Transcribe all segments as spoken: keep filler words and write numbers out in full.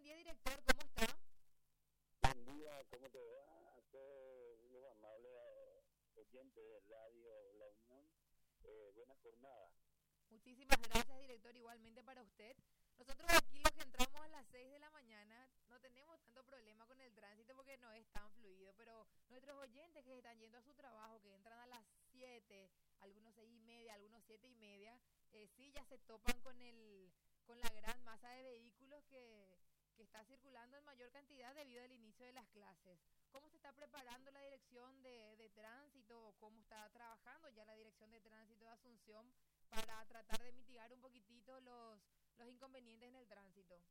día, director, ¿cómo está? Buen día, ¿cómo te va? A todos los amables eh, oyentes de Radio La Unión, eh, buena jornada. Muchísimas gracias, director, igualmente para usted. Nosotros aquí los que entramos a las seis de la mañana no tenemos tanto problema con el tránsito porque no es tan fluido, pero nuestros oyentes que están yendo a su trabajo, que entran a las siete, algunos seis y media, algunos siete y media, eh, sí ya se topan con el, con la gran masa de vehículos que, que está circulando en mayor cantidad debido al inicio de las clases. ¿Cómo se está preparando la dirección de, de tránsito o cómo está trabajando ya la dirección de tránsito de Asunción para tratar de mitigar un poquitito los, los inconvenientes en el tránsito?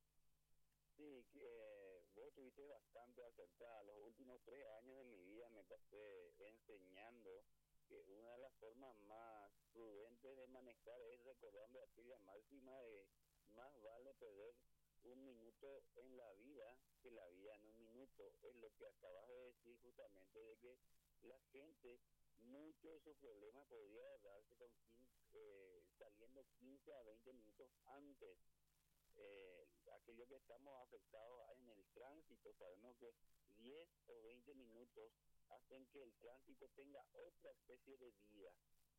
Sí, que, eh, vos estuviste bastante acertada. Los últimos tres años de mi vida me pasé enseñando que una de las formas más prudentes de manejar es recordando aquella máxima de más vale perder un minuto en la vida que la vida en un minuto. Es lo que acabas de decir justamente de que la gente, muchos de sus problemas podría darse con quince, eh, saliendo quince a veinte minutos antes. Eh, aquello que estamos afectados en el tránsito, sabemos que diez o veinte minutos hacen que el tránsito tenga otra especie de vida.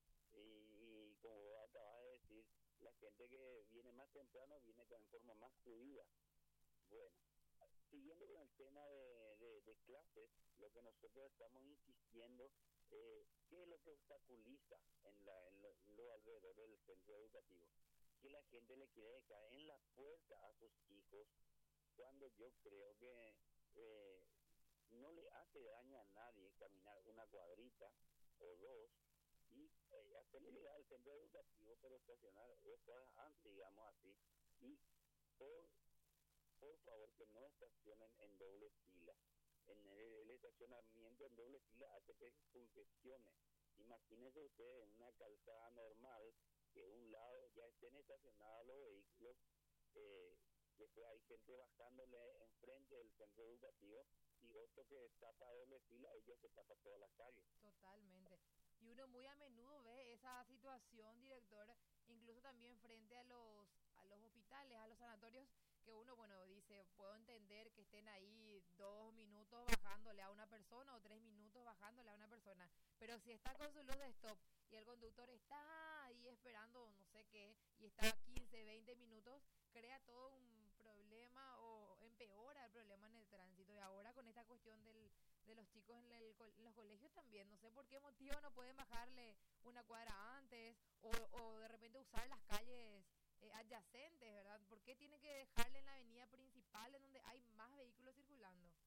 Y, y como acabas de decir, la gente que viene más temprano viene en forma más fluida. Bueno, siguiendo con el tema de, de, de clases, lo que nosotros estamos insistiendo, eh, ¿qué es lo que obstaculiza en, la, en, lo, en los alrededores del centro educativo? Que la gente le quiere dejar en la puerta a sus hijos, cuando yo creo que eh, no le hace daño a nadie caminar una cuadrita o dos y eh, hacerle llegar al centro educativo, pero estacionar dos cuadras antes, digamos así, y por por favor que no estacionen en doble fila. En el, el estacionamiento en doble fila hace que se congestione. Imagínense ustedes en una calzada normal que un lado ya estén estacionados los vehículos, eh, después hay gente bajándole enfrente del centro educativo y otro que tapa doble fila, ellos se tapa toda la calle. Totalmente. Y uno muy a menudo ve esa situación, director, incluso también frente a los, a los hospitales, a los sanatorios, que uno, bueno, dice, puedo entender que estén ahí dos minutos bajándole a una persona o tres minutos bajándole a una persona, pero si está con su luz de stop y el conductor está ahí esperando no sé qué y está quince, veinte minutos, crea todo un problema o empeora el problema en el tránsito. Y ahora con esta cuestión del de los chicos en, el, en los colegios también. No sé por qué motivo no pueden bajarle una cuadra antes o, o de repente usar las calles eh, adyacentes, ¿verdad? ¿Por qué tienen que dejarle en la avenida principal en donde hay más vehículos circulando?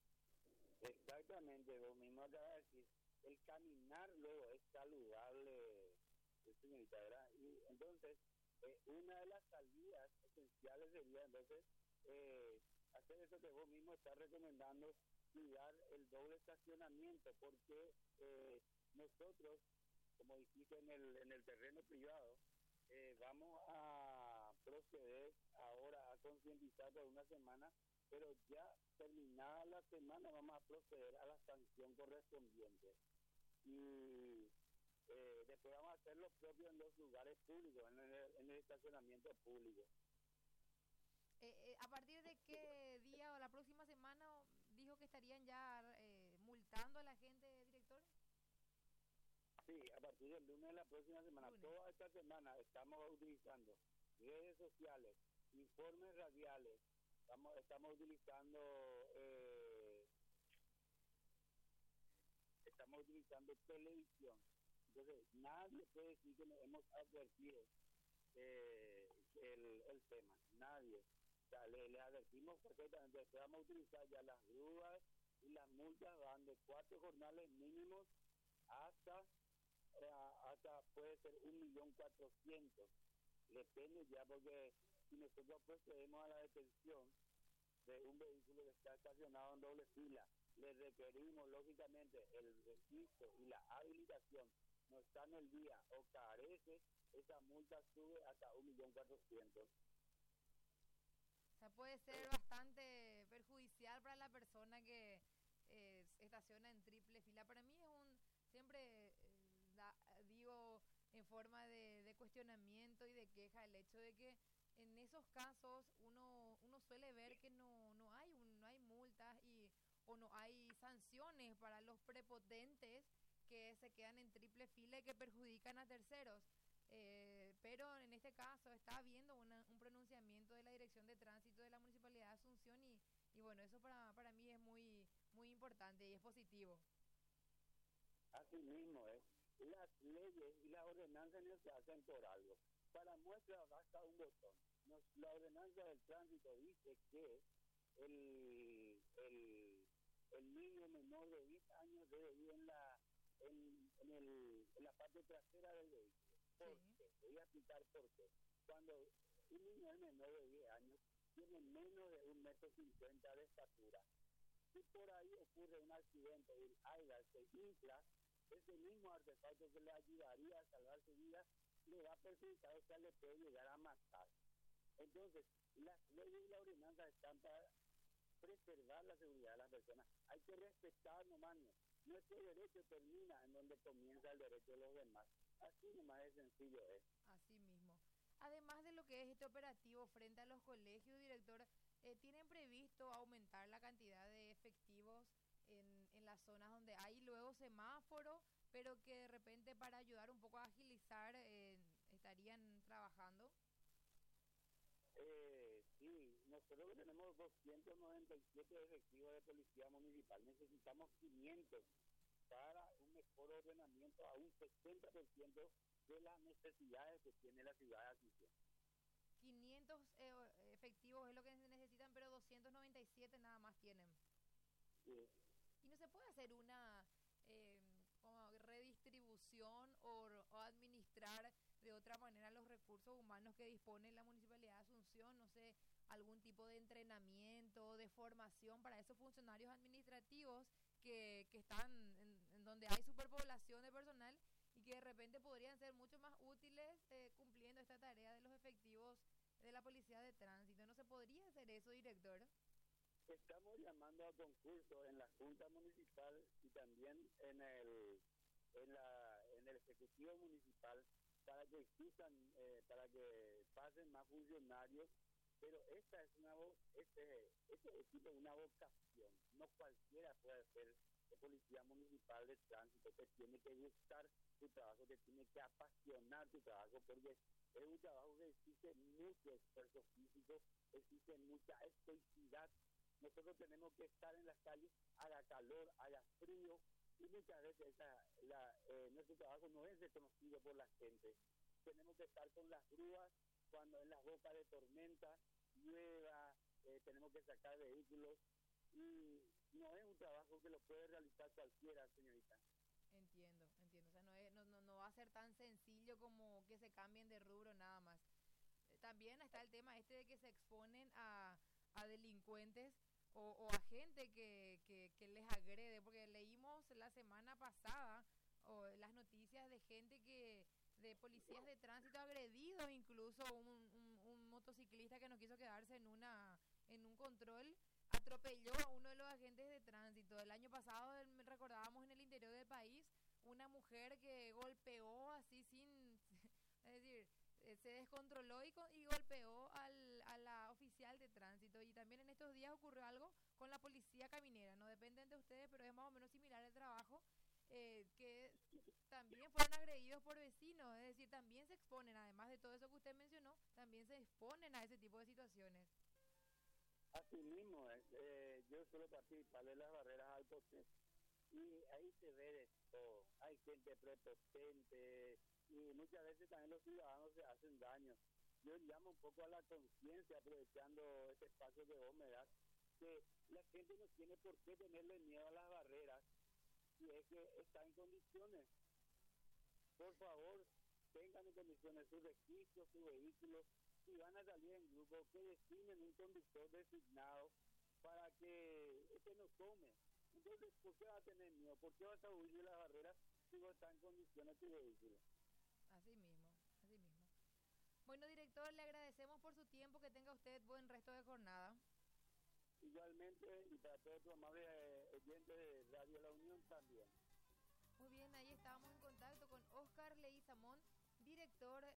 Exactamente, vos mismo acabas de decir, el caminar luego es saludable, señorita, ¿verdad? Y entonces, eh, una de las salidas esenciales sería entonces eh, hacer eso que vos mismo estás recomendando, cuidar el doble estacionamiento, porque eh, nosotros, como dijiste en el, en el terreno privado, eh, vamos a proceder ahora a concientizar por una semana, pero ya terminada la semana vamos a proceder a la sanción correspondiente. Y eh, después vamos a hacer lo propio en los lugares públicos, en el, en el estacionamiento público. Eh, eh, ¿A partir de qué día o la próxima semana dijo que estarían ya eh, multando a la gente, director? Sí, a partir del lunes de la próxima semana, Lunes. toda esta semana estamos utilizando redes sociales, informes radiales, estamos, estamos utilizando eh, estamos utilizando televisión. Entonces, nadie puede decir que nos hemos advertido eh, el, el tema, nadie. O sea, le, le advertimos perfectamente, después vamos a utilizar ya las grúas y las multas van de cuatro jornales mínimos hasta, eh, hasta puede ser un millón cuatrocientos. Depende ya, porque si nosotros procedemos a la detención de un vehículo que está estacionado en doble fila, le requerimos lógicamente el registro y la habilitación, no está en el día o carece, esa multa sube hasta un millón cuatrocientos. O sea, puede ser bastante perjudicial para la persona que eh, estaciona en triple fila. Para mí es un, siempre eh, da, digo en forma de, de cuestionamiento y de queja el hecho de que en esos casos uno, uno suele ver que no, no hay un, no hay multas y o no hay sanciones para los prepotentes que se quedan en triple fila y que perjudican a terceros. Eh, pero en este caso está habiendo una, un pronunciamiento de la Dirección de Tránsito de la Municipalidad de Asunción y, y bueno, eso para, para mí es muy, muy importante y es positivo. Así mismo es. Las leyes y las ordenanzas no se hacen por algo. Para muestra basta un botón. Nos, la ordenanza del tránsito dice que el, el, el niño menor de diez años debe ir en la, en, en, el, en la parte trasera del vehículo. ¿Por Sí. qué? Voy a explicar por qué. Cuando un niño menor de diez años tiene menos de un metro cincuenta de estatura, si por ahí ocurre un accidente y el aire se infla, ese mismo artefacto que le ayudaría a salvar su vida le va a perjudicar, o sea, le puede llegar a matar. Entonces, las leyes y la ordenanza están para preservar la seguridad de las personas. Hay que respetar nomás. Nuestro derecho termina en donde comienza el derecho de los demás. Así nomás de sencillo es. Así mismo. Además de lo que es este operativo frente a los colegios, director, eh, ¿tienen previsto aumentar la cantidad de efectivos en, en las zonas donde hay luego semáforo, pero que de repente para ayudar un poco a agilizar eh, estarían trabajando? Eh, sí, nosotros tenemos doscientos noventa y siete efectivos de policía municipal. Necesitamos quinientos para un mejor ordenamiento a un sesenta por ciento de las necesidades que tiene la ciudad de Asunción. quinientos eh, efectivos es lo que se necesitan, pero doscientos noventa y siete nada más tienen. Sí. ¿Y no se puede hacer una eh, como redistribución o, o administrar de otra manera los recursos humanos que dispone la Municipalidad de Asunción? No sé, algún tipo de entrenamiento, de formación para esos funcionarios administrativos que, que están en, en donde hay superpoblación de personal y que de repente podrían ser mucho más útiles eh, cumpliendo esta tarea de los efectivos de la Policía de Tránsito. ¿No se podría hacer eso, director? Estamos llamando a concurso en la Junta Municipal y también en el en la en el Ejecutivo Municipal para que existan, eh, para que pasen más funcionarios, pero esta es una este este equipo es una vocación, no cualquiera puede ser de policía municipal de tránsito, que tiene que gustar tu trabajo, que tiene que apasionar tu trabajo, porque es un trabajo que exige mucho esfuerzo físico, exige mucha estoicidad. Nosotros tenemos que estar en las calles, haga calor, haga frío, y muchas veces esa, la, eh, nuestro trabajo no es reconocido por la gente. Tenemos que estar con las grúas cuando en las bocas de tormenta llueva, eh, tenemos que sacar vehículos, y no es un trabajo que lo puede realizar cualquiera, señorita. Entiendo, entiendo. O sea, no, es, no, no, no va a ser tan sencillo como que se cambien de rubro nada más. Eh, También está el tema este de que se exponen a, a delincuentes o, o a gente que, que, que les agrede, porque leímos la semana pasada o las noticias de gente que, de policías de tránsito agredidos, incluso un, un, un motociclista que no quiso quedarse en una en un control atropelló a uno de los agentes de tránsito. El año pasado el- recordábamos en el interior del país una mujer que golpeó así sin, es decir, eh, se descontroló y, co- y golpeó al, a la oficial de tránsito. Y también en estos días ocurrió algo con la policía caminera. No dependen de ustedes, pero es más o menos similar el trabajo. Eh, que también fueron agredidos por vecinos, es decir, también se exponen, además de todo eso que usted mencionó, también se exponen a ese tipo de situaciones. Así mismo, eh, eh, yo suelo participar de las barreras alto y ahí se ve de todo. Hay gente prepotente y muchas veces también los ciudadanos se hacen daño. Yo llamo un poco a la conciencia, aprovechando este espacio que vos me das, que la gente no tiene por qué tenerle miedo a las barreras si es que está en condiciones. Por favor, tengan en condiciones su registro, su vehículo. Si van a salir en grupo, que designen un conductor designado para que este no tome. Entonces, ¿por qué va a tener miedo? ¿Por qué vas a huir de las barreras si no está en condiciones tu vehículo? Así mismo, así mismo. Bueno, director, le agradecemos por su tiempo, que tenga usted buen resto de jornada. Igualmente, y para todos los amables eh, oyentes de Radio La Unión también. Muy bien, ahí estábamos en contacto con Oscar Leguizamón, director